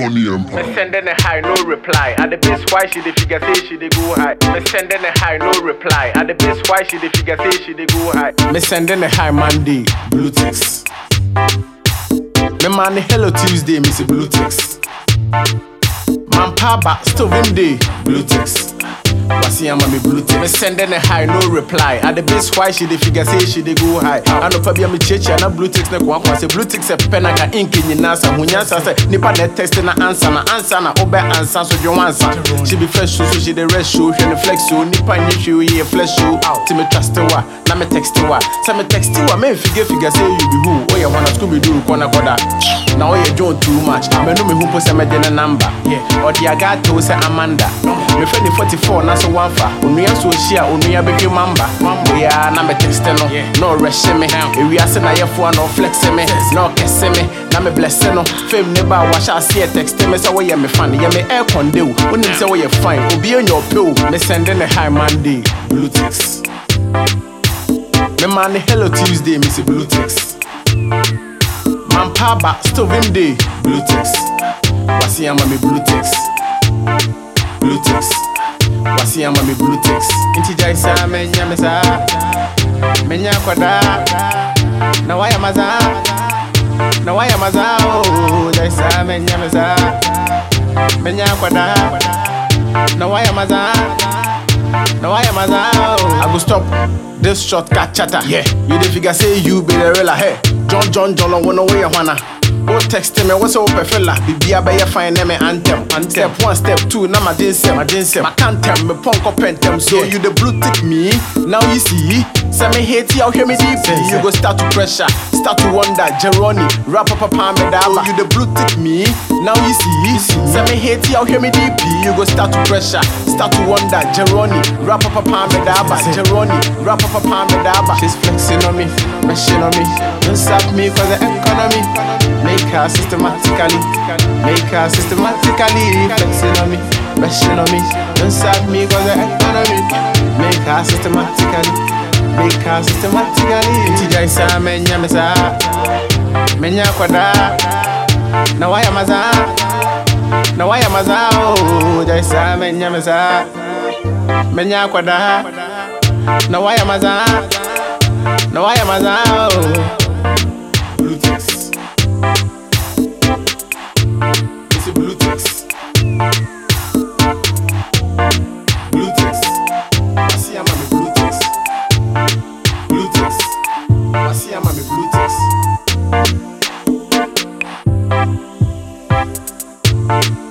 Money Empire. Me sending a high, no reply. At the base, why she the figure say she dey go high. Me sending a high, no reply. At the base, why she the figure say she dey go high. Me sending a high Monday, blue ticks. Me man hello Tuesday, me say blue ticks. Man paba, still day, blue ticks. Wasi ama me blue ticks. Me sending a high, no reply. At the base, why she the figure say she dey go high. I know probably me cheche na blue ticks na kwa say blue ticks a pen aka ink in nasa. Hunyansa say nipa net text na answer na obe answer so you answer. She be fresh so she the rest show, she the flex so nipa ni show ye flesh show. Ti me trust wa, na me text wa. Say me text wa, me figure say you be who. Oh yeah, wanna Scooby Doo kona koda. Now you John too much. Me know me who po say me den number. Yeah, or the agato say Amanda. Me friend 44 na so one fa. Onuya so share, onuya be mamba. Yeah, na me text no. No rush me. E we ase na ye fo no flex me. No kese me. Na me bless no. Fame never wash I see text me say we me fan. Yeah me air conde. Onim say we fine. Obi on your pill. Me sending a high Monday, blue ticks. Me man hello Tuesday, me say blue ticks. Man paba, still day, blue ticks. Wasi ama me blue ticks. Blue ticks. Wasi ama me blue ticks. Inti jaisa menya mesa. Menya kwada. Na waya maza. Na waya maza. Oh, jaisa menya mesa. Menya kwada. Na waya maza. Na waya maza. I go stop this shortcut chatter. Yeah, you the figure say you be the real hey. John, I wanna way you wanna. Oh, text me, what's up, fella? Bibia by your fine name anthem. Step 1, step 2, now my dinsem. My cantem, me punk up pentem. So you the blue tick me, now you see. Say me hate you, hear me deep. You go start to pressure, start to wonder. Jeroni, rap up a palm medaba. You the blue tick me, now you see. Say me hate you, hear me deep. You go start to pressure, start to wonder. Jeroni, rap up a palm medaba. Jeroni, rap up a palm medaba. She's flexing on me, meshing on me. Don't stop me for the economy. Make her systematically flexing on me, meshing on me. Don't stop me cause the economy. Make her systematically. Inti jaisa menya mesa. Menya kwada. Na waya maza. Oh, jaisa menya mesa. Menya kwada. Na waya maza. Oh. Blue ticks. It's a blue ticks. Blue ticks. I see I'm a blue ticks. Blue ticks. I see I'm a blue ticks.